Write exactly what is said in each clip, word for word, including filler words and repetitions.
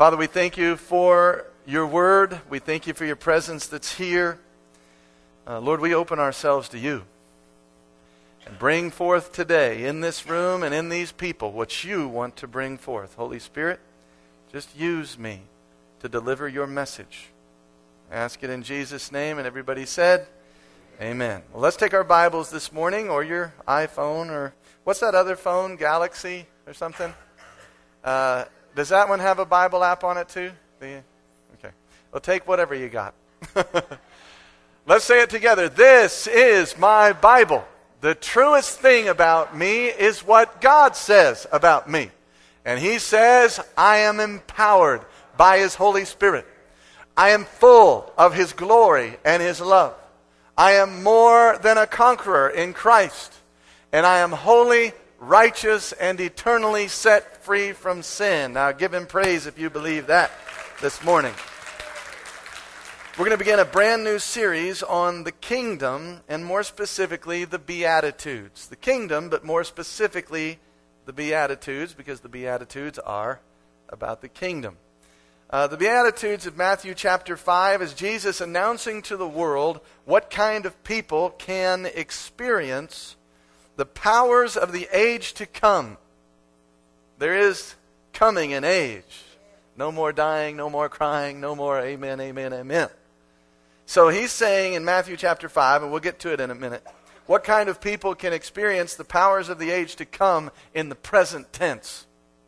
Father, we thank you for your word. We thank you for your presence that's here. Uh, Lord, we open ourselves to you and bring forth today in this room and in these people what you want to bring forth. Holy Spirit, just use me to deliver your message. I ask it in Jesus' name, and everybody said, amen. Well, let's take our Bibles this morning, or your iPhone, or what's that other phone, Galaxy or something? Uh, does that one have a Bible app on it too? The, okay. Well, take whatever you got. Let's say it together. This is my Bible. The truest thing about me is what God says about me. And He says, I am empowered by His Holy Spirit. I am full of His glory and His love. I am more than a conqueror in Christ. And I am holy, righteous, and eternally set free from sin. Now give Him praise if you believe that this morning. We're going to begin a brand new series on the kingdom, and more specifically the Beatitudes. The kingdom, but more specifically the Beatitudes, because the Beatitudes are about the kingdom. Uh, the Beatitudes of Matthew chapter five is Jesus announcing to the world what kind of people can experience the powers of the age to come. There is coming an age. No more dying, no more crying, no more amen, amen, amen. So He's saying in Matthew chapter five, and we'll get to it in a minute, what kind of people can experience the powers of the age to come in the present tense.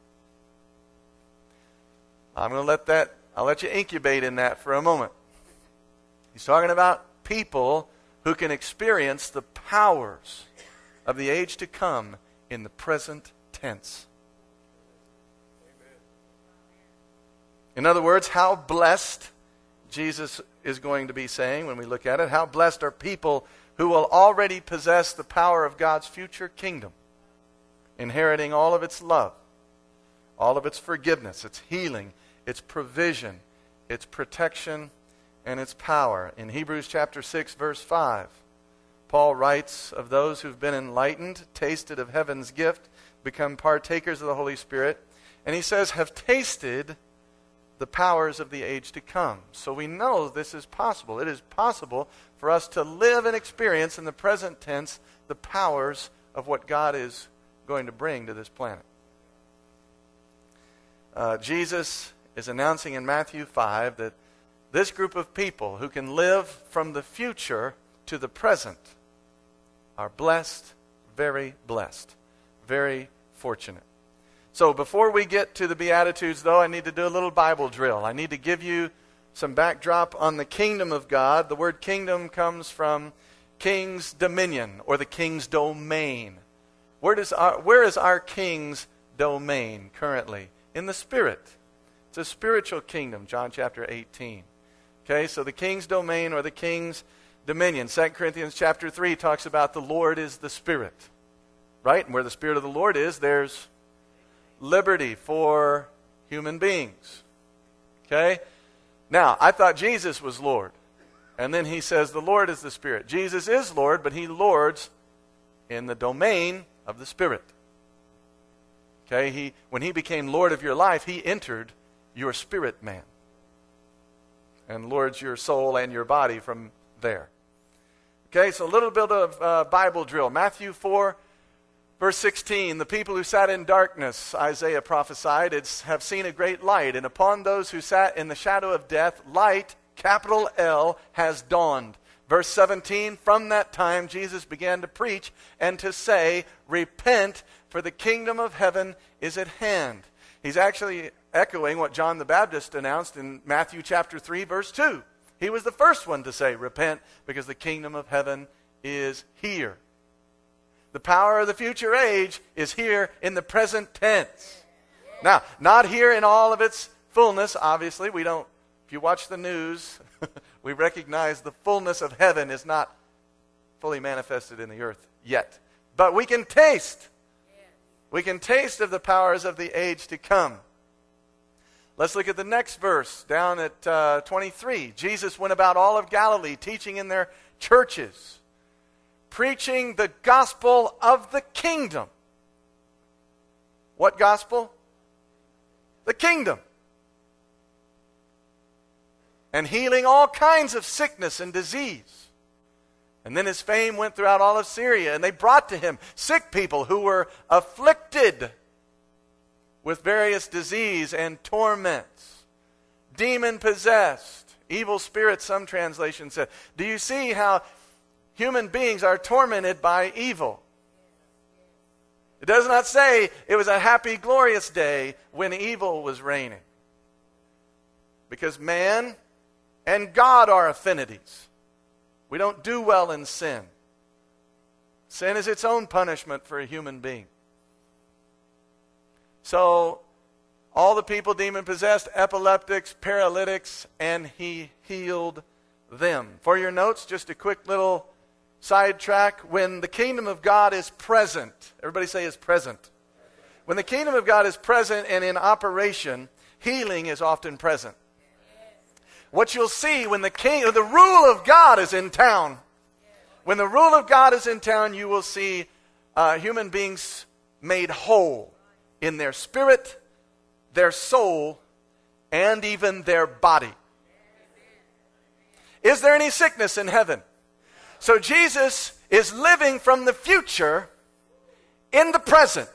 I'm going to let that, I'll let you incubate in that for a moment. He's talking about people who can experience the powers of the age to come in the present tense. Amen. In other words, how blessed, Jesus is going to be saying when we look at it, how blessed are people who will already possess the power of God's future kingdom, inheriting all of its love, all of its forgiveness, its healing, its provision, its protection, and its power. In Hebrews chapter six, verse five, Paul writes of those who've been enlightened, tasted of heaven's gift, become partakers of the Holy Spirit, and he says, have tasted the powers of the age to come. So we know this is possible. It is possible for us to live and experience in the present tense the powers of what God is going to bring to this planet. Uh, Jesus is announcing in Matthew five that this group of people who can live from the future to the present are blessed, very blessed, very fortunate. So before we get to the Beatitudes, though, I need to do a little Bible drill. I need to give you some backdrop on the kingdom of God. The word kingdom comes from king's dominion, or the king's domain. Where does our, where is our king's domain currently? In the Spirit. It's a spiritual kingdom, John chapter eighteen. Okay, so the king's domain or the king's dominion. Second Corinthians chapter three talks about the Lord is the Spirit. Right? And where the Spirit of the Lord is, there's liberty for human beings. Okay? Now, I thought Jesus was Lord. And then he says the Lord is the Spirit. Jesus is Lord, but He lords in the domain of the Spirit. Okay? He, when He became Lord of your life, He entered your spirit man and lords your soul and your body from there. Okay, so a little bit of uh, Bible drill. Matthew four, verse sixteen, the people who sat in darkness, Isaiah prophesied, it's, have seen a great light, and upon those who sat in the shadow of death, light, capital L, has dawned. Verse seventeen, from that time Jesus began to preach and to say, repent, for the kingdom of heaven is at hand. He's actually echoing what John the Baptist announced in Matthew chapter three, verse two. He was the first one to say, repent, because the kingdom of heaven is here. The power of the future age is here in the present tense. Now, not here in all of its fullness, obviously. We don't, if you watch the news, we recognize the fullness of heaven is not fully manifested in the earth yet. But we can taste. We can taste of the powers of the age to come. Let's look at the next verse, down at uh, twenty-three. Jesus went about all of Galilee, teaching in their churches, preaching the gospel of the kingdom. What gospel? The kingdom. and healing all kinds of sickness and disease. And then his fame went throughout all of Syria, and they brought to him sick people who were afflicted with various disease and torments, demon-possessed, evil spirits, some translations said. Do you see how human beings are tormented by evil? It does not say it was a happy, glorious day when evil was reigning. Because man and God are affinities. We don't do well in sin. Sin is its own punishment for a human being. So, all the people demon-possessed, epileptics, paralytics, and he healed them. For your notes, just a quick little sidetrack. When the kingdom of God is present, everybody say is present. When the kingdom of God is present and in operation, healing is often present. What you'll see when the king, the rule of God is in town, when the rule of God is in town, you will see uh, human beings made whole in their spirit, their soul, and even their body. Is there any sickness in heaven? So Jesus is living from the future in the present.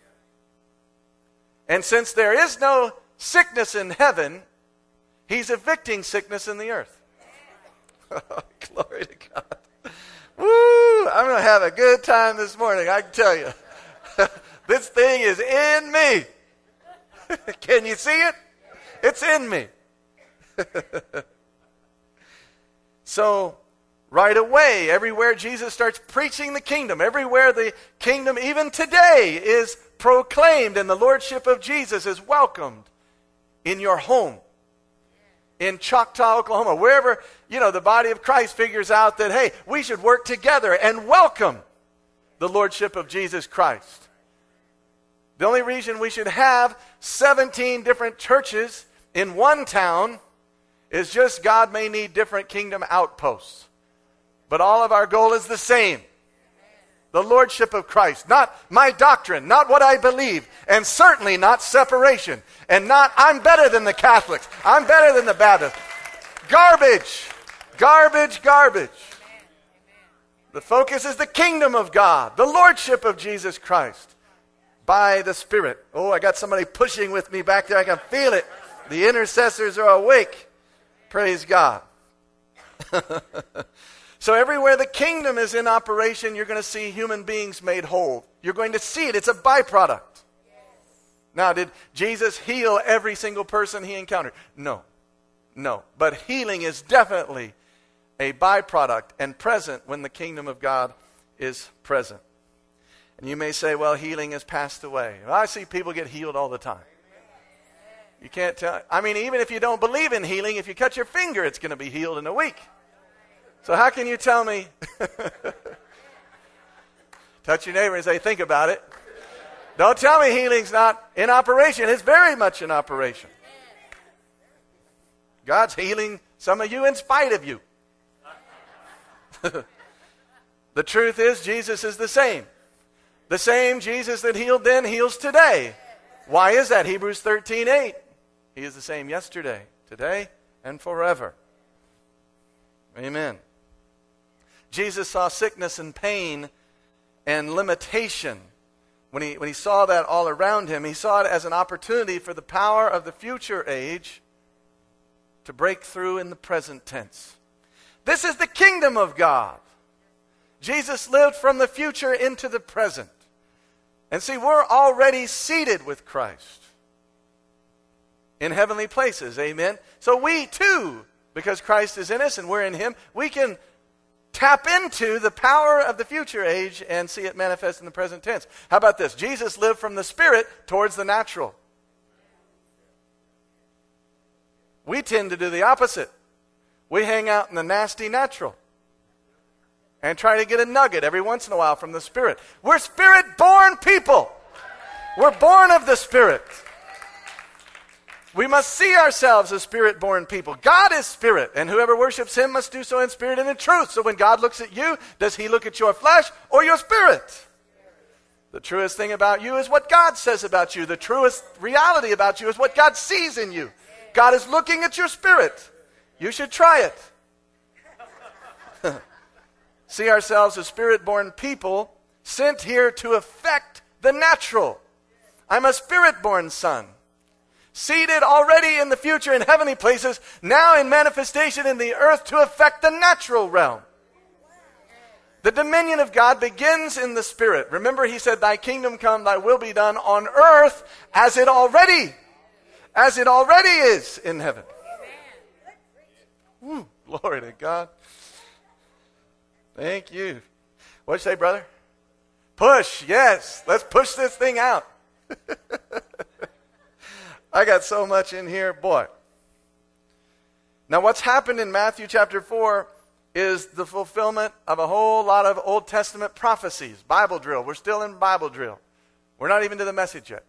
And since there is no sickness in heaven, he's evicting sickness in the earth. Glory to God. Woo! I'm going to have a good time this morning, I can tell you. This thing is in me. Can you see it? It's in me. So, right away, everywhere Jesus starts preaching the kingdom, everywhere the kingdom, even today, is proclaimed and the lordship of Jesus is welcomed in your home, in Choctaw, Oklahoma, wherever, you know, the body of Christ figures out that, hey, we should work together and welcome the lordship of Jesus Christ. The only reason we should have seventeen different churches in one town is just God may need different kingdom outposts. But all of our goal is the same. The lordship of Christ. Not my doctrine, not what I believe, and certainly not separation. And not, I'm better than the Catholics. I'm better than the Baptists. Garbage. Garbage, garbage. The focus is the kingdom of God. The lordship of Jesus Christ. By the Spirit. Oh, I got somebody pushing with me back there. I can feel it. The intercessors are awake. Praise God. So everywhere the kingdom is in operation, you're going to see human beings made whole. You're going to see it. It's a byproduct. Now, did Jesus heal every single person he encountered? No. No. But healing is definitely a byproduct and present when the kingdom of God is present. And you may say, well, healing has passed away. Well, I see people get healed all the time. You can't tell. I mean, even if you don't believe in healing, if you cut your finger, it's going to be healed in a week. So how can you tell me? Touch your neighbor and say, think about it. Don't tell me healing's not in operation. It's very much in operation. God's healing some of you in spite of you. The truth is, Jesus is the same. The same Jesus that healed then heals today. Why is that? Hebrews thirteen eight. He is the same yesterday, today, and forever. Amen. Jesus saw sickness and pain and limitation. When he, when he saw that all around him, he saw it as an opportunity for the power of the future age to break through in the present tense. This is the kingdom of God. Jesus lived from the future into the present. And see, we're already seated with Christ in heavenly places. Amen. So we too, because Christ is in us and we're in him, we can tap into the power of the future age and see it manifest in the present tense. How about this? Jesus lived from the spirit towards the natural. We tend to do the opposite. We hang out in the nasty natural and try to get a nugget every once in a while from the Spirit. We're Spirit-born people. We're born of the Spirit. We must see ourselves as Spirit-born people. God is Spirit, and whoever worships him must do so in spirit and in truth. So when God looks at you, does he look at your flesh or your spirit? The truest thing about you is what God says about you. The truest reality about you is what God sees in you. God is looking at your spirit. You should try it. See ourselves as spirit-born people sent here to affect the natural. I'm a spirit-born son, seated already in the future in heavenly places, now in manifestation in the earth to affect the natural realm. The dominion of God begins in the spirit. Remember, he said, thy kingdom come, thy will be done on earth as it already, as it already is in heaven. Woo, glory to God. Thank you. What'd you say, brother? Push, yes. Let's push this thing out. I got so much in here, boy. Now, what's happened in Matthew chapter four is the fulfillment of a whole lot of Old Testament prophecies. Bible drill. We're still in Bible drill. We're not even to the message yet.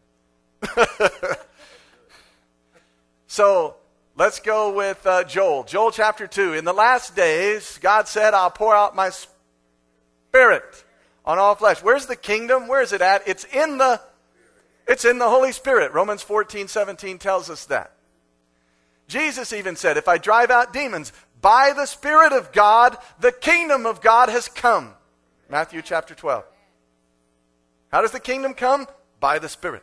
So, let's go with uh, Joel. Joel chapter two. In the last days, God said, I'll pour out my spirit on all flesh. Where's the kingdom? Where is it at? It's in the, it's in the Holy Spirit. Romans fourteen seventeen tells us that. Jesus even said, if I drive out demons by the Spirit of God, the kingdom of God has come. Matthew chapter twelve. How does the kingdom come? By the Spirit.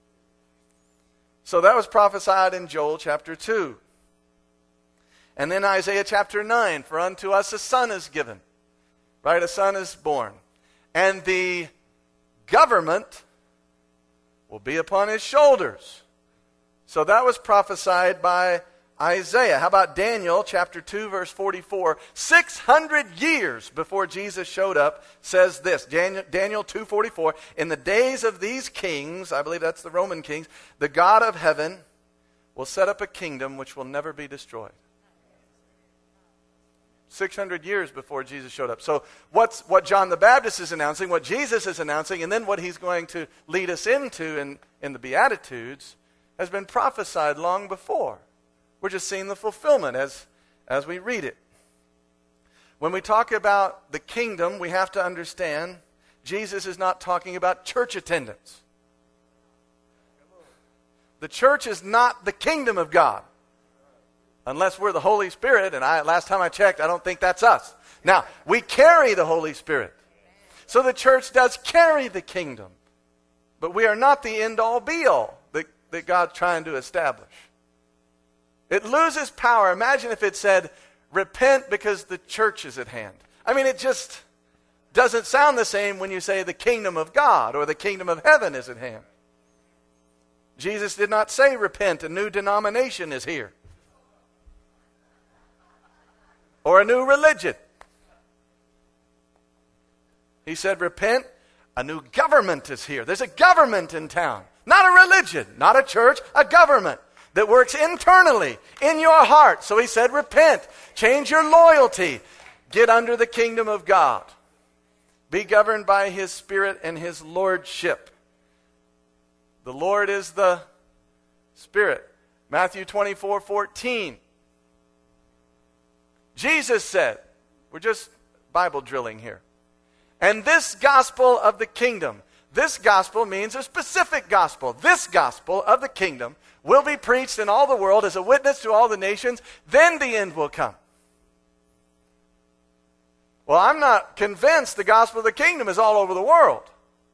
So that was prophesied in Joel chapter two. And then Isaiah chapter nine, for unto us a son is given. Right, a son is born. And the government will be upon his shoulders. So that was prophesied by Isaiah. How about Daniel chapter two verse forty-four? six hundred years before Jesus showed up says this. Daniel, Daniel two forty-four. In the days of these kings, I believe that's the Roman kings, the God of heaven will set up a kingdom which will never be destroyed. six hundred years before Jesus showed up. So what's what John the Baptist is announcing, what Jesus is announcing, and then what he's going to lead us into in, in the Beatitudes has been prophesied long before. We're just seeing the fulfillment as, as we read it. When we talk about the kingdom, we have to understand Jesus is not talking about church attendance. The church is not the kingdom of God. Unless we're the Holy Spirit, and I, last time I checked, I don't think that's us. Now, we carry the Holy Spirit. So the church does carry the kingdom. But we are not the end-all, be-all that, that God's trying to establish. It loses power. Imagine if it said, repent because the church is at hand. I mean, it just doesn't sound the same when you say the kingdom of God or the kingdom of heaven is at hand. Jesus did not say repent, a new denomination is here. Or a new religion. He said, repent, a new government is here. There's a government in town. Not a religion, not a church, a government that works internally in your heart. So he said, repent, change your loyalty, get under the kingdom of God. Be governed by his Spirit and his lordship. The Lord is the Spirit. Matthew twenty-four fourteen. Jesus said, we're just Bible drilling here. And this gospel of the kingdom, this gospel means a specific gospel. This gospel of the kingdom will be preached in all the world as a witness to all the nations. Then the end will come. Well, I'm not convinced the gospel of the kingdom is all over the world.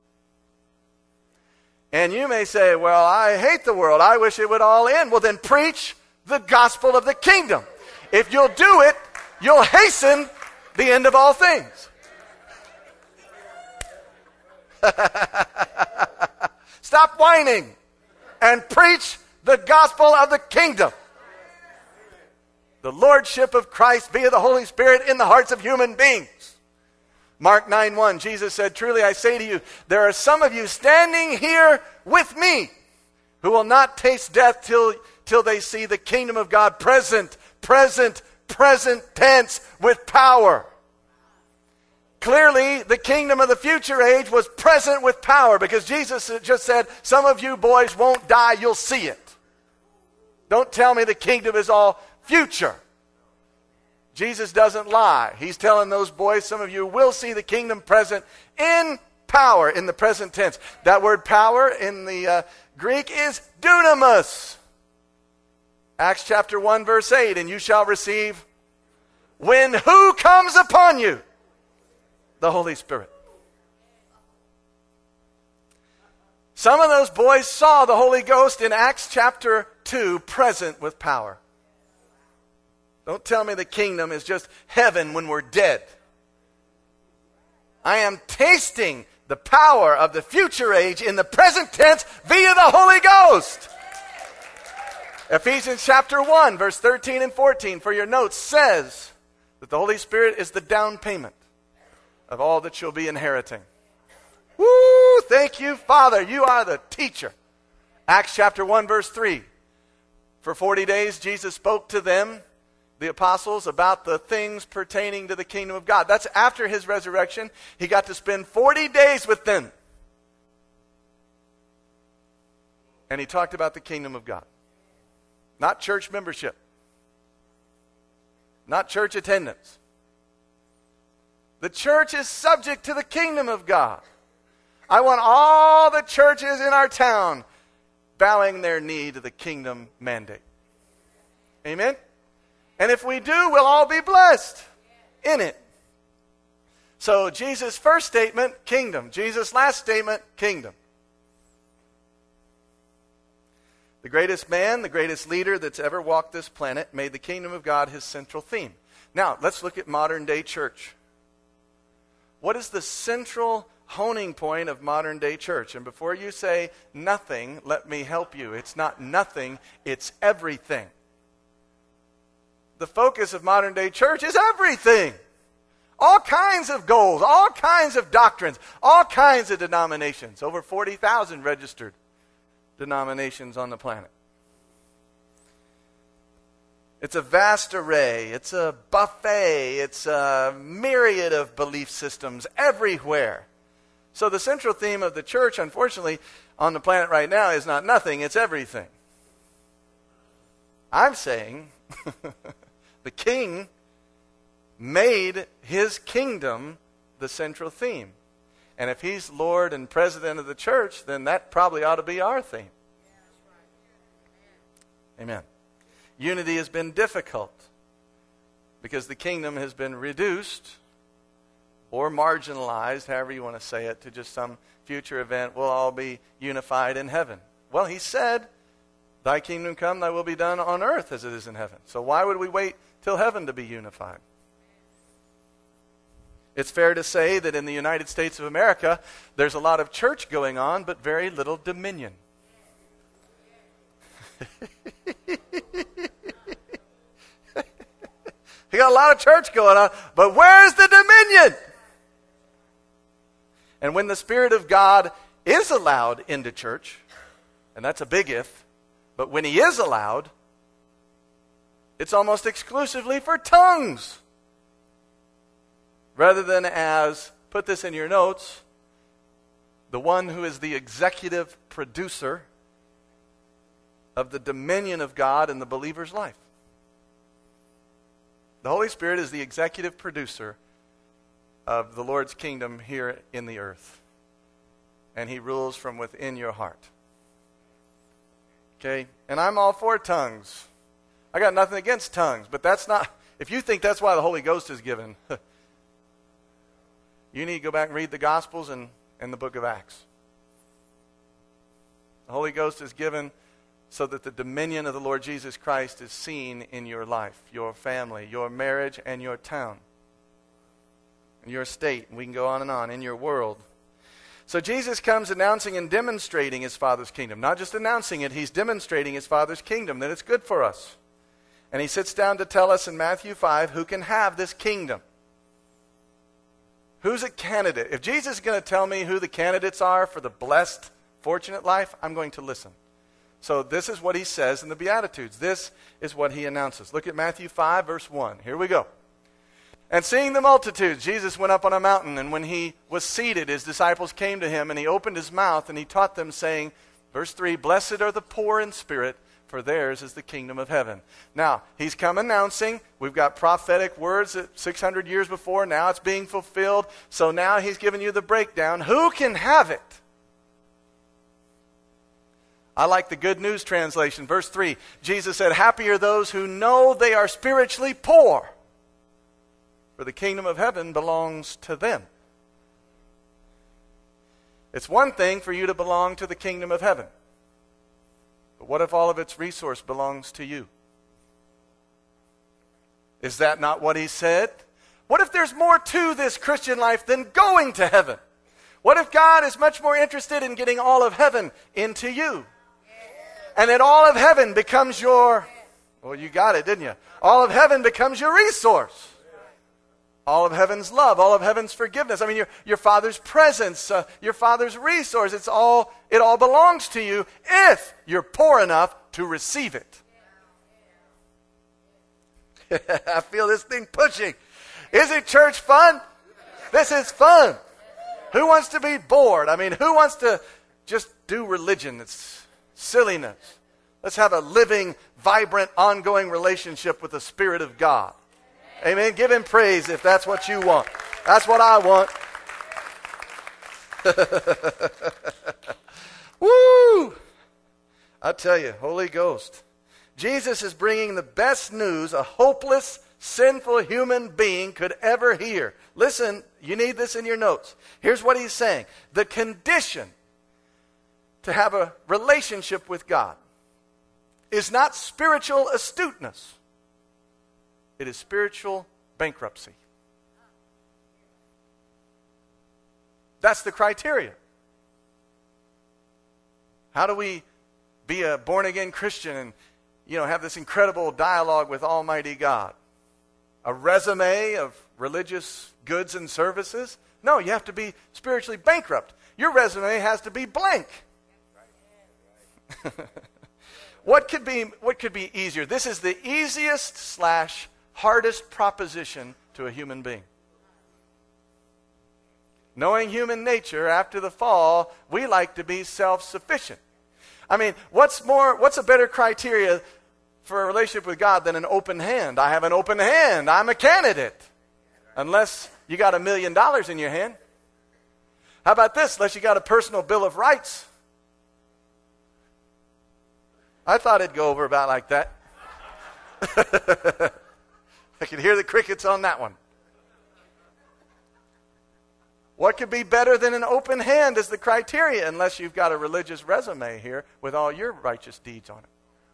And you may say, well, I hate the world. I wish it would all end. Well, then preach the gospel of the kingdom. If you'll do it, you'll hasten the end of all things. Stop whining and preach the gospel of the kingdom. The lordship of Christ via the Holy Spirit in the hearts of human beings. Mark nine one, Jesus said, truly I say to you, there are some of you standing here with me who will not taste death till, till they see the kingdom of God present, present, present tense with power. Clearly, the kingdom of the future age was present with power because Jesus just said, some of you boys won't die, you'll see it. Don't tell me the kingdom is all future. Jesus doesn't lie. He's telling those boys, some of you will see the kingdom present in power, in the present tense. That word power in the uh, Greek is dunamis. Acts chapter one, verse eight, and you shall receive when who comes upon you? The Holy Spirit. Some of those boys saw the Holy Ghost in Acts chapter two present with power. Don't tell me the kingdom is just heaven when we're dead. I am tasting the power of the future age in the present tense via the Holy Ghost. Ephesians chapter one, verse thirteen and fourteen, for your notes, says that the Holy Spirit is the down payment of all that you'll be inheriting. Woo! Thank you, Father. You are the teacher. Acts chapter one, verse three. For forty days, Jesus spoke to them, the apostles, about the things pertaining to the kingdom of God. That's after his resurrection. He got to spend forty days with them. And he talked about the kingdom of God. Not church membership. Not church attendance. The church is subject to the kingdom of God. I want all the churches in our town bowing their knee to the kingdom mandate. Amen? And if we do, we'll all be blessed in it. So Jesus' first statement, kingdom. Jesus' last statement, kingdom. The greatest man, the greatest leader that's ever walked this planet made the kingdom of God his central theme. Now, let's look at modern day church. What is the central honing point of modern day church? And before you say nothing, let me help you. It's not nothing, it's everything. The focus of modern day church is everything. All kinds of goals, all kinds of doctrines, all kinds of denominations. Over forty thousand registered denominations on the planet. It's a vast array. It's a buffet. It's a myriad of belief systems everywhere. So the central theme of the church, unfortunately, on the planet right now is not nothing, it's everything. I'm saying the king made his kingdom the central theme. And if he's Lord and President of the church, then that probably ought to be our theme. Amen. Unity has been difficult because the kingdom has been reduced or marginalized, however you want to say it, to just some future event. We'll all be unified in heaven. Well, he said, thy kingdom come, thy will be done on earth as it is in heaven. So why would we wait till heaven to be unified? It's fair to say that in the United States of America, there's a lot of church going on, but very little dominion. You got a lot of church going on, but where's the dominion? And when the Spirit of God is allowed into church, and that's a big if, but when he is allowed, it's almost exclusively for tongues. Rather than as, put this in your notes, the one who is the executive producer of the dominion of God in the believer's life. The Holy Spirit is the executive producer of the Lord's kingdom here in the earth. And he rules from within your heart. Okay? And I'm all for tongues. I got nothing against tongues, but that's not, if you think that's why the Holy Ghost is given, you need to go back and read the Gospels and, and the book of Acts. The Holy Ghost is given so that the dominion of the Lord Jesus Christ is seen in your life, your family, your marriage, and your town, and your state. And we can go on and on, in your world. So Jesus comes announcing and demonstrating his Father's kingdom. Not just announcing it, he's demonstrating his Father's kingdom, that it's good for us. And he sits down to tell us in Matthew five who can have this kingdom. Who's a candidate? If Jesus is going to tell me who the candidates are for the blessed, fortunate life, I'm going to listen. So this is what he says in the Beatitudes. This is what he announces. Look at Matthew five, verse one. Here we go. And seeing the multitudes, Jesus went up on a mountain, and when he was seated, his disciples came to him, and he opened his mouth, and he taught them, saying, verse three, blessed are the poor in spirit, for theirs is the kingdom of heaven. Now, he's come announcing. We've got prophetic words that six hundred years before. Now it's being fulfilled. So now he's giving you the breakdown. Who can have it? I like the Good News translation. Verse three, Jesus said, happy are those who know they are spiritually poor, for the kingdom of heaven belongs to them. It's one thing for you to belong to the kingdom of heaven. But what if all of its resource belongs to you? Is that not what he said? What if there's more to this Christian life than going to heaven? What if God is much more interested in getting all of heaven into you? And that all of heaven becomes your, well, you got it, didn't you? All of heaven becomes your resource. All of heaven's love, all of heaven's forgiveness. I mean, your, your Father's presence, uh, your Father's resource. It's all, it all belongs to you if you're poor enough to receive it. I feel this thing pushing. Isn't church fun? This is fun. Who wants to be bored? I mean, who wants to just do religion? It's silliness. Let's have a living, vibrant, ongoing relationship with the Spirit of God. Amen. Give him praise if that's what you want. That's what I want. Woo! I tell you, Holy Ghost. Jesus is bringing the best news a hopeless, sinful human being could ever hear. Listen, you need this in your notes. Here's what he's saying. The condition to have a relationship with God is not spiritual astuteness. It is spiritual bankruptcy. That's the criteria. How do we be a born-again Christian and, you know, have this incredible dialogue with Almighty God? A resume of religious goods and services? No, you have to be spiritually bankrupt. Your resume has to be blank. What could be what could be easier? This is the easiest slash hardest proposition to a human being. Knowing human nature, after the fall, we like to be self-sufficient. I mean, what's more, what's a better criteria for a relationship with God than an open hand? I have an open hand. I'm a candidate. Unless you got a million dollars in your hand. How about this? Unless you got a personal bill of rights. I thought it'd go over about like that. I could hear the crickets on that one. What could be better than an open hand as the criteria, unless you've got a religious resume here with all your righteous deeds on it?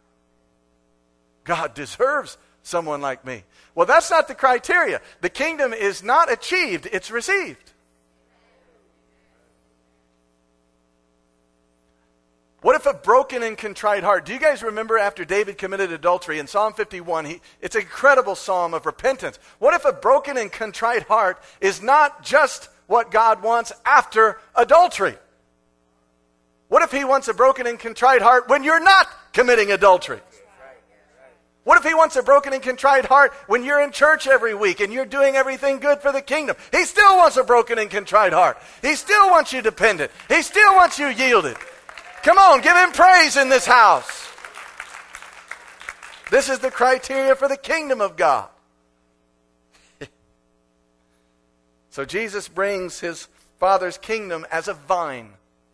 God deserves someone like me. Well, that's not the criteria. The kingdom is not achieved, it's received. What if a broken and contrite heart? Do you guys remember after David committed adultery in Psalm fifty-one? He, it's an incredible psalm of repentance. What if a broken and contrite heart is not just what God wants after adultery? What if he wants a broken and contrite heart when you're not committing adultery? What if he wants a broken and contrite heart when you're in church every week and you're doing everything good for the kingdom? He still wants a broken and contrite heart. He still wants you dependent. He still wants you yielded. Come on, give him praise in this house. This is the criteria for the kingdom of God. So Jesus brings his Father's kingdom as a vine.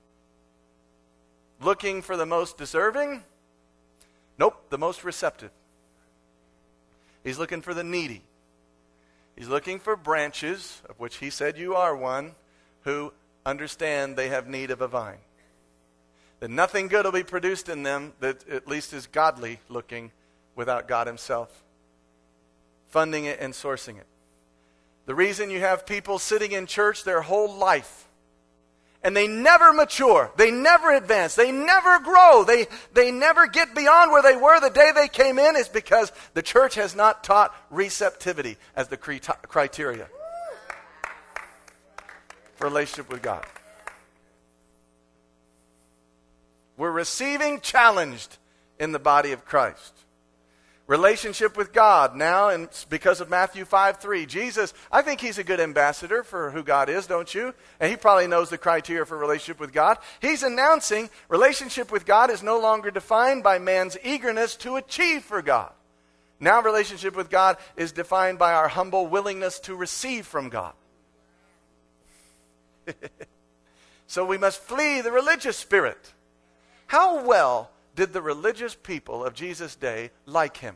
Looking for the most deserving? Nope, the most receptive. He's looking for the needy. He's looking for branches, of which he said you are one, who understand they have need of a vine. That nothing good will be produced in them that at least is godly looking without God himself funding it and sourcing it. The reason you have people sitting in church their whole life and they never mature, they never advance, they never grow, they, they never get beyond where they were the day they came in is because the church has not taught receptivity as the criteria for relationship with God. We're receiving challenged in the body of Christ. Relationship with God now, and because of Matthew five three, Jesus, I think he's a good ambassador for who God is, don't you? And he probably knows the criteria for relationship with God. He's announcing relationship with God is no longer defined by man's eagerness to achieve for God. Now relationship with God is defined by our humble willingness to receive from God. So we must flee the religious spirit. How well did the religious people of Jesus' day like him?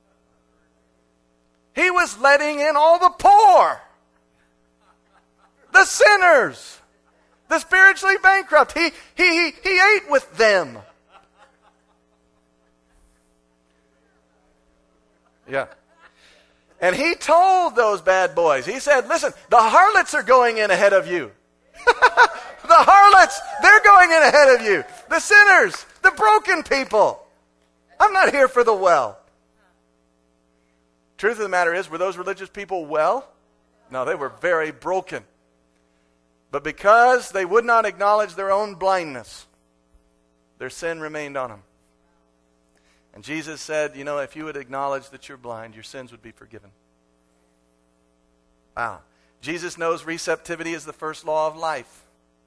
He was letting in all the poor, the sinners, the spiritually bankrupt. He, he, he, he ate with them. Yeah. And he told those bad boys, he said, listen, the harlots are going in ahead of you. The harlots, they're going in ahead of you. The sinners, the broken people. I'm not here for the well. Truth of the matter is, were those religious people well? No, they were very broken. But because they would not acknowledge their own blindness, their sin remained on them. And Jesus said, you know, if you would acknowledge that you're blind, your sins would be forgiven. Wow. Jesus knows receptivity is the first law of life.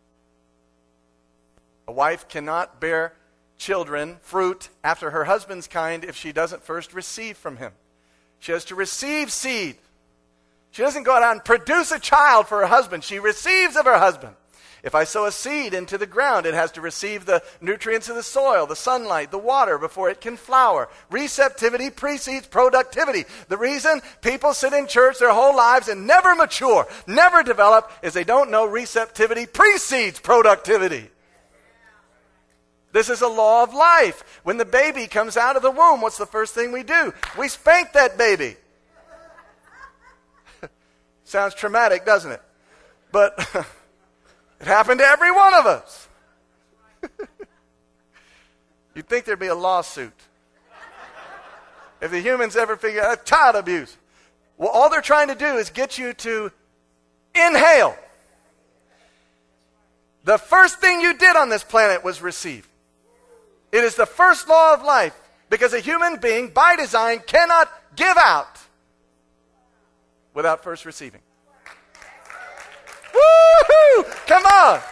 A wife cannot bear children, fruit, after her husband's kind if she doesn't first receive from him. She has to receive seed. She doesn't go out and produce a child for her husband. She receives of her husband. If I sow a seed into the ground, it has to receive the nutrients of the soil, the sunlight, the water before it can flower. Receptivity precedes productivity. The reason people sit in church their whole lives and never mature, never develop, is they don't know receptivity precedes productivity. This is a law of life. When the baby comes out of the womb, what's the first thing we do? We spank that baby. Sounds traumatic, doesn't it? But it happened to every one of us. You'd think there'd be a lawsuit if the humans ever figure out child abuse. Well, all they're trying to do is get you to inhale. The first thing you did on this planet was receive. It is the first law of life, because a human being, by design, cannot give out without first receiving. Woo-hoo! Come on!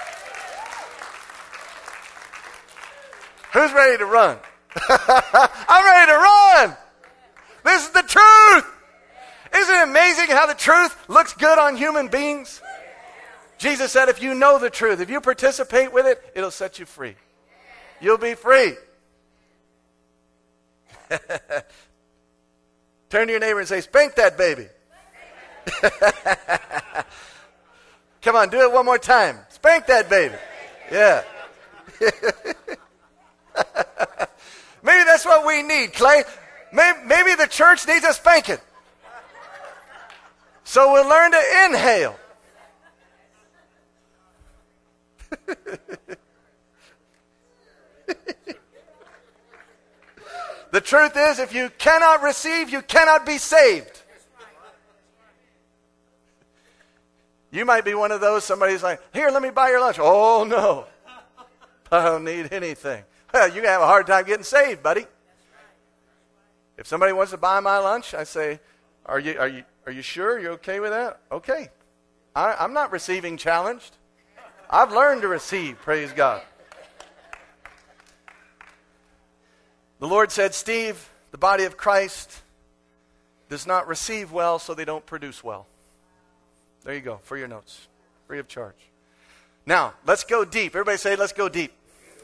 Who's ready to run? I'm ready to run! This is the truth! Isn't it amazing how the truth looks good on human beings? Jesus said, if you know the truth, if you participate with it, it'll set you free. You'll be free. Turn to your neighbor and say, spank that baby. Come on, do it one more time. Spank that baby. Yeah. Maybe that's what we need, Clay. Maybe, maybe the church needs a spanking. So we'll learn to inhale. The truth is, if you cannot receive, you cannot be saved. You might be one of those, somebody's like, here, let me buy your lunch. Oh, no. I don't need anything. Well, you're going to have a hard time getting saved, buddy. If somebody wants to buy my lunch, I say, are you are you, are you sure you're okay with that? Okay. I, I'm not receiving challenged. I've learned to receive, praise God. The Lord said, Steve, the body of Christ does not receive well, so they don't produce well. There you go, for your notes. Free of charge. Now, let's go deep. Everybody say, let's go deep.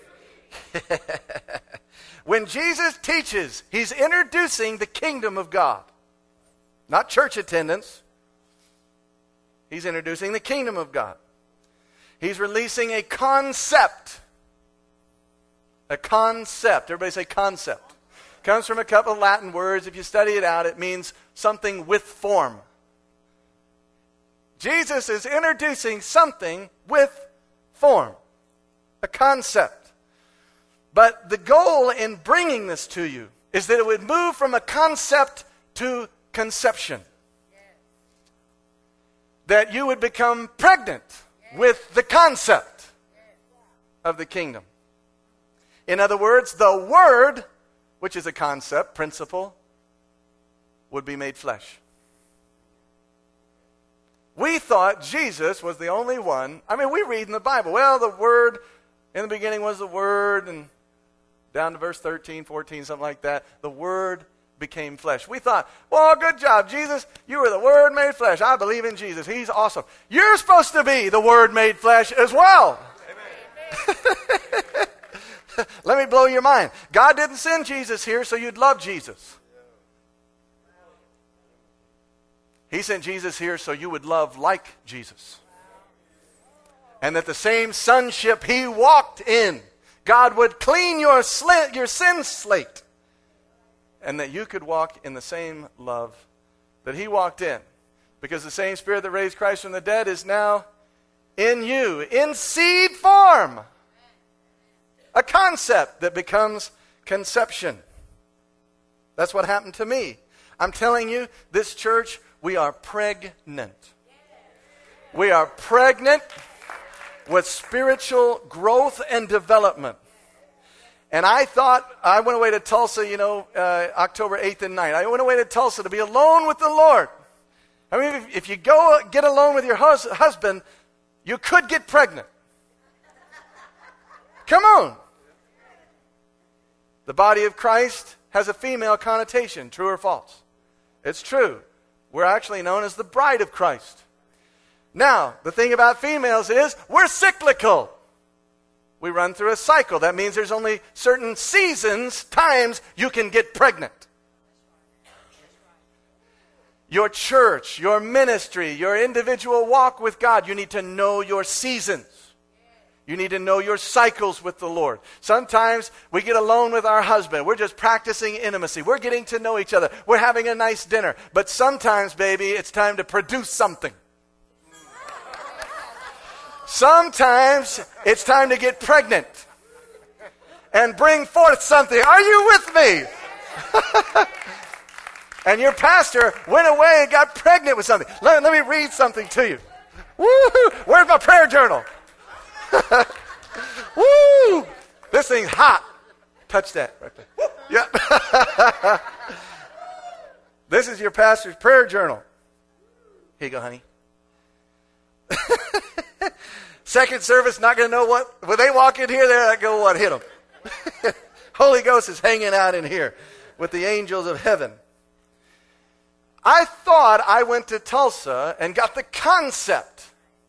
When Jesus teaches, he's introducing the kingdom of God. Not church attendance. He's introducing the kingdom of God. He's releasing a concept. A concept. Everybody say concept. Comes from a couple of Latin words. If you study it out, it means something with form. Jesus is introducing something with form. A concept. But the goal in bringing this to you is that it would move from a concept to conception. That you would become pregnant with the concept of the kingdom. In other words, the Word, which is a concept, principle, would be made flesh. We thought Jesus was the only one. I mean, we read in the Bible, well, the Word, in the beginning was the Word, and down to verse thirteen, fourteen, something like that, the Word became flesh. We thought, well, good job, Jesus. You were the Word made flesh. I believe in Jesus. He's awesome. You're supposed to be the Word made flesh as well. Amen. Let me blow your mind. God didn't send Jesus here so you'd love Jesus. He sent Jesus here so you would love like Jesus. And that the same sonship he walked in, God would clean your, sl- your sin slate. And that you could walk in the same love that he walked in. Because the same Spirit that raised Christ from the dead is now in you, in seed form. A concept that becomes conception. That's what happened to me. I'm telling you, this church, we are pregnant. We are pregnant with spiritual growth and development. And I thought, I went away to Tulsa, you know, uh, October eighth and ninth. I went away to Tulsa to be alone with the Lord. I mean, if, if you go get alone with your hus- husband, you could get pregnant. Come on. The body of Christ has a female connotation, true or false? It's true. We're actually known as the bride of Christ. Now, the thing about females is we're cyclical. We run through a cycle. That means there's only certain seasons, times you can get pregnant. Your church, your ministry, your individual walk with God, you need to know your seasons. You need to know your cycles with the Lord. Sometimes we get alone with our husband. We're just practicing intimacy. We're getting to know each other. We're having a nice dinner. But sometimes, baby, it's time to produce something. Sometimes it's time to get pregnant and bring forth something. Are you with me? And your pastor went away and got pregnant with something. Let, let me read something to you. Woo-hoo! Where's my prayer journal? Woo! This thing's hot. Touch that right there. Yep. This is your pastor's prayer journal. Here you go, honey. Second service, not going to know what. When they walk in here, they're not going to what hit them. Holy Ghost is hanging out in here with the angels of heaven. I thought I went to Tulsa and got the concept.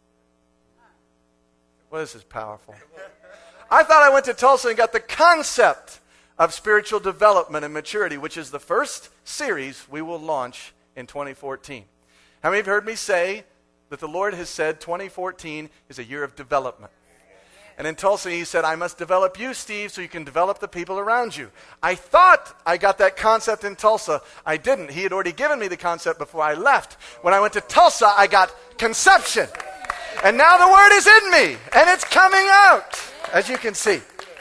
Well, this is powerful. I thought I went to Tulsa and got the concept of spiritual development and maturity, which is the first series we will launch in twenty fourteen. How many have heard me say that the Lord has said twenty fourteen is a year of development? And in Tulsa, he said, I must develop you, Steve, so you can develop the people around you. I thought I got that concept in Tulsa. I didn't. He had already given me the concept before I left. When I went to Tulsa, I got conception. And now the word is in me, and it's coming out, as you can see.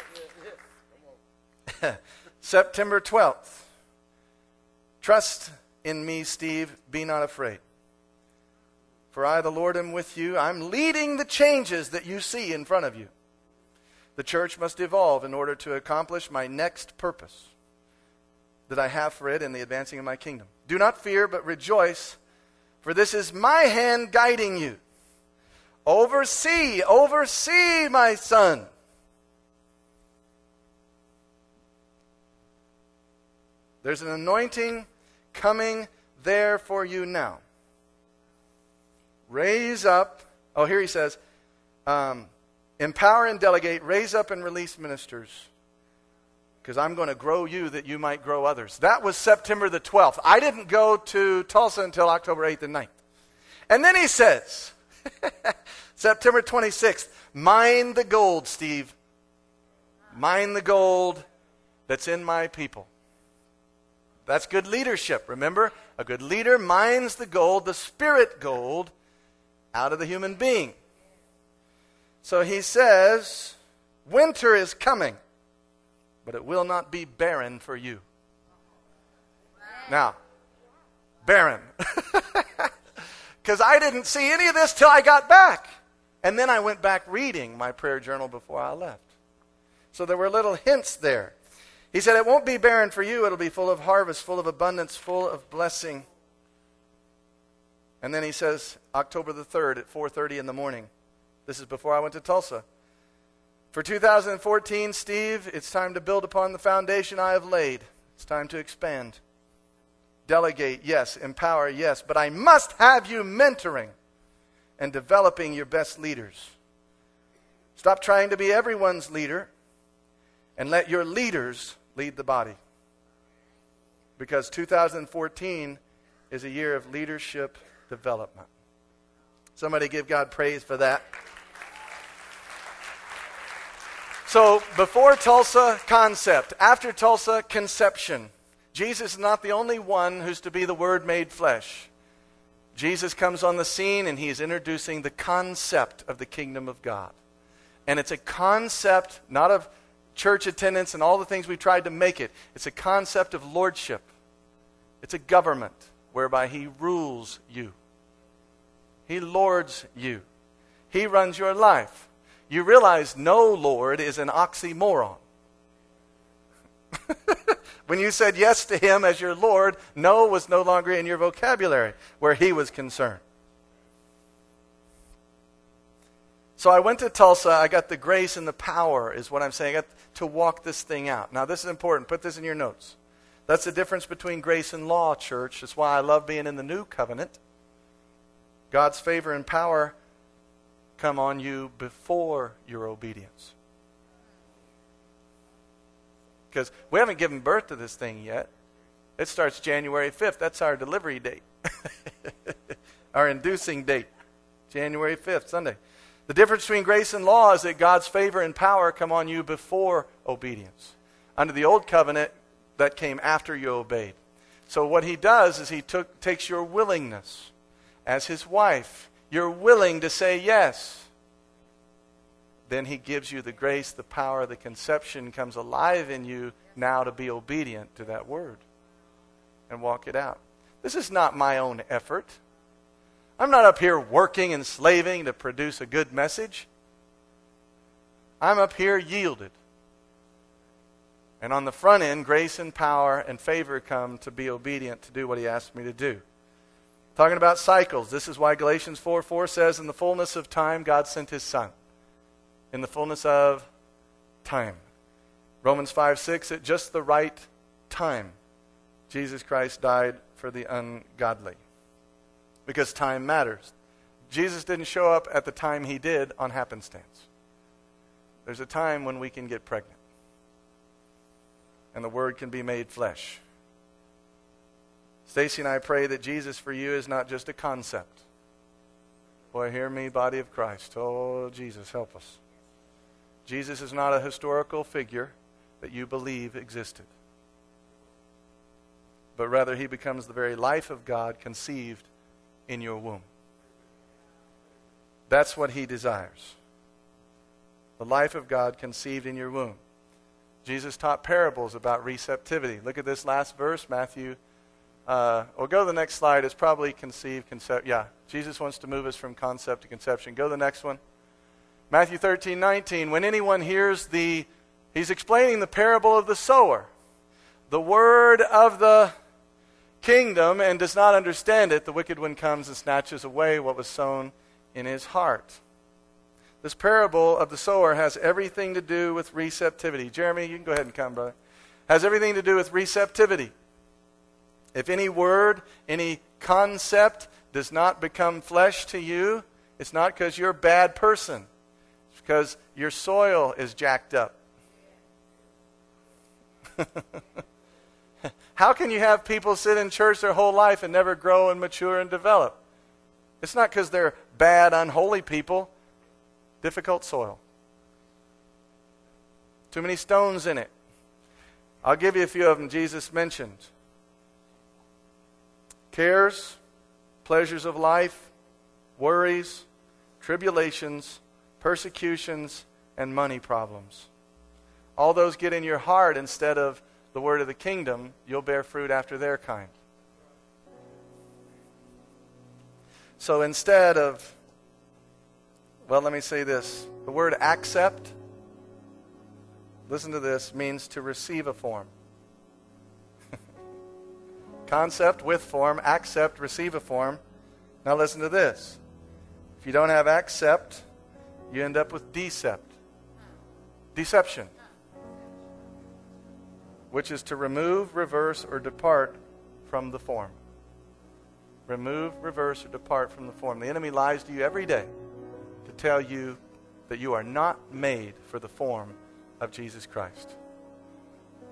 September twelfth. Trust in me, Steve. Be not afraid. For I, the Lord, am with you. I'm leading the changes that you see in front of you. The church must evolve in order to accomplish my next purpose that I have for it in the advancing of my kingdom. Do not fear, but rejoice, for this is my hand guiding you. Oversee, oversee, my son. There's an anointing coming there for you now. Raise up. Oh, here he says, um, empower and delegate, raise up and release ministers. Because I'm going to grow you that you might grow others. That was September the twelfth. I didn't go to Tulsa until October eighth and ninth. And then he says, September twenty-sixth, mine the gold, Steve. Mine the gold that's in my people. That's good leadership. Remember, a good leader mines the gold, the spirit gold, out of the human being. So he says, winter is coming, but it will not be barren for you. Now, barren. Because I didn't see any of this till I got back. And then I went back reading my prayer journal before I left. So there were little hints there. He said, it won't be barren for you. It'll be full of harvest, full of abundance, full of blessing. And then he says, October the third at four thirty in the morning. This is before I went to Tulsa. For two thousand fourteen, Steve, it's time to build upon the foundation I have laid. It's time to expand. Delegate, yes. Empower, yes. But I must have you mentoring and developing your best leaders. Stop trying to be everyone's leader And let your leaders lead the body. Because two thousand fourteen is a year of leadership development. Somebody give God praise for that. So, before Tulsa, concept. After Tulsa, conception. Jesus is not the only one who's to be the Word made flesh. Jesus comes on the scene and he is introducing the concept of the kingdom of God. And it's a concept, not of church attendance and all the things we tried to make it. It's a concept of lordship. It's a government whereby he rules you. He lords you. He runs your life. You realize no Lord is an oxymoron. When you said yes to him as your Lord, no was no longer in your vocabulary where he was concerned. So I went to Tulsa. I got the grace and the power is what I'm saying. I got to walk this thing out. Now this is important. Put this in your notes. That's the difference between grace and law, church. That's why I love being in the new covenant. God's favor and power come on you before your obedience. Because we haven't given birth to this thing yet. It starts January fifth. That's our delivery date. Our inducing date. January fifth, Sunday. The difference between grace and law is that God's favor and power come on you before obedience. Under the old covenant, that came after you obeyed. So what he does is he took, takes your willingness as his wife. You're willing to say yes. Then he gives you the grace, the power, the conception comes alive in you now to be obedient to that word and walk it out. This is not my own effort. I'm not up here working and slaving to produce a good message. I'm up here yielded. And on the front end, grace and power and favor come to be obedient to do what he asked me to do. Talking about cycles, this is why Galatians four four says, in the fullness of time, God sent his Son. In the fullness of time. Romans five six, at just the right time, Jesus Christ died for the ungodly. Because time matters. Jesus didn't show up at the time he did on happenstance. There's a time when we can get pregnant. And the Word can be made flesh. Stacy and I pray that Jesus for you is not just a concept. Boy, hear me, body of Christ. Oh, Jesus, help us. Jesus is not a historical figure that you believe existed. But rather he becomes the very life of God conceived in your womb. That's what he desires. The life of God conceived in your womb. Jesus taught parables about receptivity. Look at this last verse, Matthew. Uh, or go to the next slide. It's probably conceived, concept. Yeah, Jesus wants to move us from concept to conception. Go to the next one. Matthew thirteen nineteen. When anyone hears the, he's explaining the parable of the sower. The word of the kingdom and does not understand it, the wicked one comes and snatches away what was sown in his heart. This parable of the sower has everything to do with receptivity. Jeremy, you can go ahead and come, brother. Has everything to do with receptivity. If any word, any concept does not become flesh to you, it's not because you're a bad person. It's because your soil is jacked up. How can you have people sit in church their whole life and never grow and mature and develop? It's not because they're bad, unholy people. Difficult soil. Too many stones in it. I'll give you a few of them Jesus mentioned. Cares, pleasures of life, worries, tribulations, persecutions, and money problems. All those get in your heart instead of the word of the kingdom, you'll bear fruit after their kind. So instead of, well, let me say this. The word accept, listen to this, means to receive a form. Concept with form, accept, receive a form. Now listen to this. If you don't have accept, you end up with decept. Deception. Which is to remove, reverse, or depart from the form. Remove, reverse, or depart from the form. The enemy lies to you every day to tell you that you are not made for the form of Jesus Christ.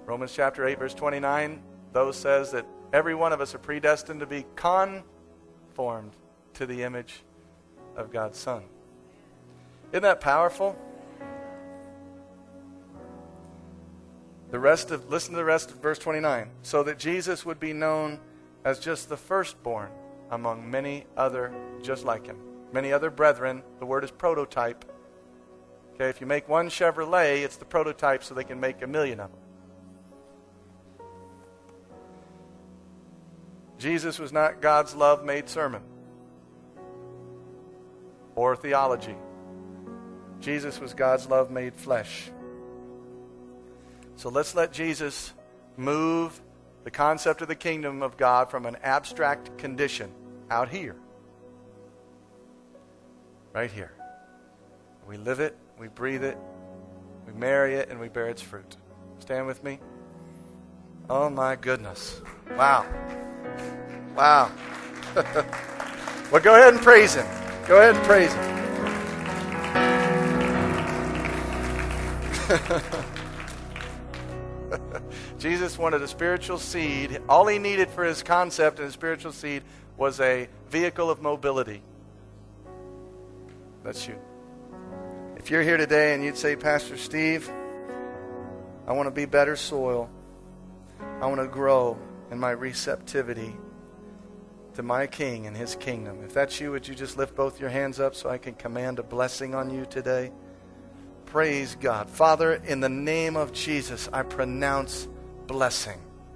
Romans chapter eight, verse twenty-nine, those says that every one of us are predestined to be conformed to the image of God's Son. Isn't that powerful? The rest of, listen to the rest of verse twenty-nine. So that Jesus would be known as just the firstborn among many other just like him. Many other brethren. The word is prototype. Okay, if you make one Chevrolet, it's the prototype so they can make a million of them. Jesus was not God's love-made sermon or theology. Jesus was God's love-made flesh. So let's let Jesus move the concept of the kingdom of God from an abstract condition out here. Right here. We live it, we breathe it, we marry it, and we bear its fruit. Stand with me. Oh my goodness. Wow. Wow. Well, go ahead and praise him. Go ahead and praise him. Jesus wanted a spiritual seed. All he needed for his concept and his spiritual seed was a vehicle of mobility. That's you. If you're here today and you'd say, Pastor Steve, I want to be better soil. I want to grow in my receptivity to my King and his kingdom. If that's you, would you just lift both your hands up so I can command a blessing on you today? Praise God. Father, in the name of Jesus, I pronounce blessing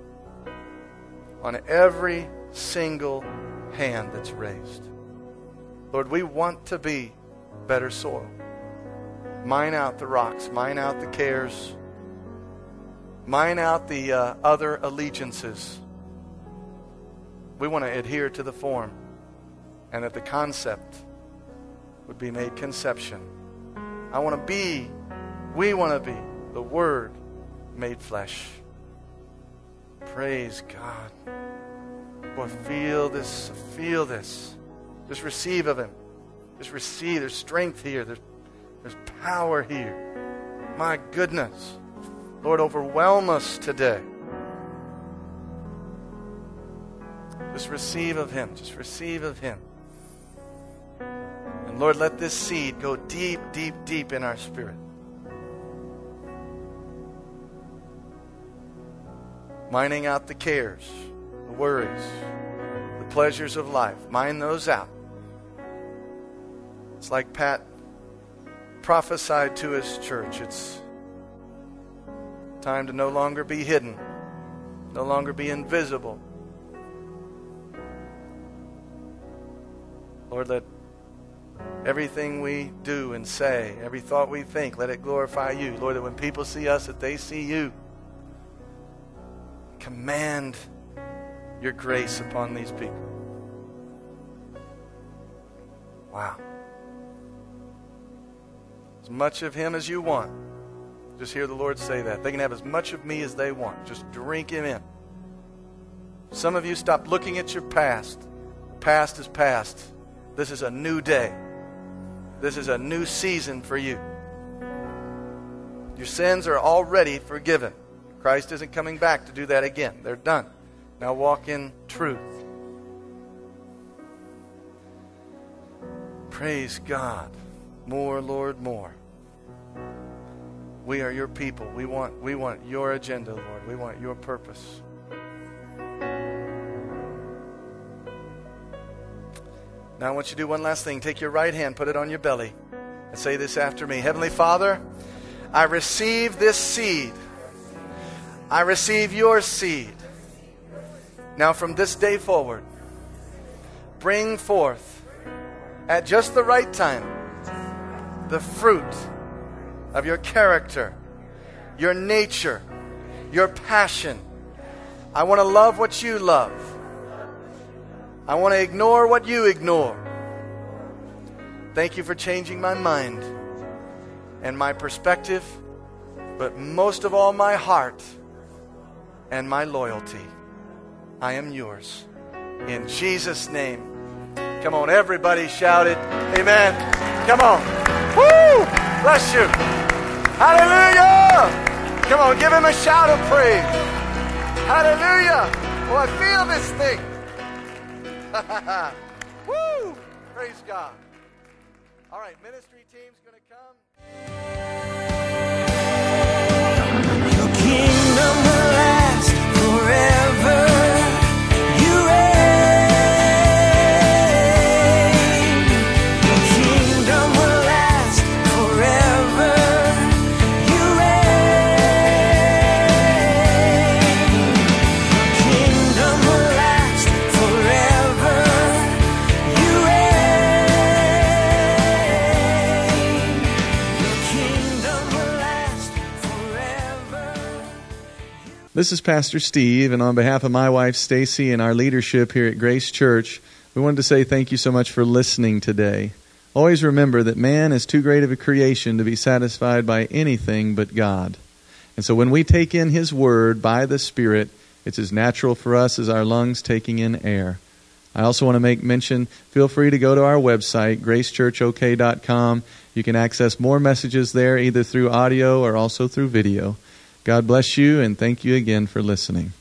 on every single hand that's raised. Lord, we want to be better soil. Mine out the rocks. Mine out the cares. Mine out the uh, other allegiances. We want to adhere to the form, and that the concept would be made conception. I want to be, we want to be the Word made flesh. Praise God. Boy, feel this, feel this. Just receive of Him. Just receive. There's strength here. There's, there's power here. My goodness. Lord, overwhelm us today. Just receive of Him. Just receive of Him. And Lord, let this seed go deep, deep, deep in our spirit. Mining out the cares, the worries, the pleasures of life. Mine those out. It's like Pat prophesied to his church. It's time to no longer be hidden, no longer be invisible. Lord, let everything we do and say, every thought we think, let it glorify you. Lord, that when people see us, that they see you. Command your grace upon these people. Wow. As much of Him as you want. Just hear the Lord say that. They can have as much of me as they want. Just drink Him in. Some of you stop looking at your past. Past is past. This is a new day. This is a new season for you. Your sins are already forgiven. Christ isn't coming back to do that again. They're done. Now walk in truth. Praise God. More, Lord, more. We are your people. We want, we want your agenda, Lord. We want your purpose. Now I want you to do one last thing. Take your right hand, put it on your belly, and say this after me. Heavenly Father, I receive this seed. I receive your seed. Now from this day forward, bring forth at just the right time the fruit of your character, your nature, your passion. I want to love what you love. I want to ignore what you ignore. Thank you for changing my mind and my perspective, but most of all my heart and my loyalty. I am yours. In Jesus' name. Come on, everybody shout it. Amen. Come on. Woo! Bless you. Hallelujah! Come on, give him a shout of praise. Hallelujah. Oh, I feel this thing. Woo! Praise God. All right, ministry team's going to come. Your kingdom will last forever. You reign. Your kingdom will last forever. You reign. Your kingdom will last forever. You reign. Your kingdom will last forever. This is Pastor Steve, and on behalf of my wife Stacy and our leadership here at Grace Church, we wanted to say thank you so much for listening today. Always remember that man is too great of a creation to be satisfied by anything but God. And so when we take in His Word by the Spirit, it's as natural for us as our lungs taking in air. I also want to make mention, feel free to go to our website, grace church o k dot com. You can access more messages there, either through audio or also through video. God bless you, and thank you again for listening.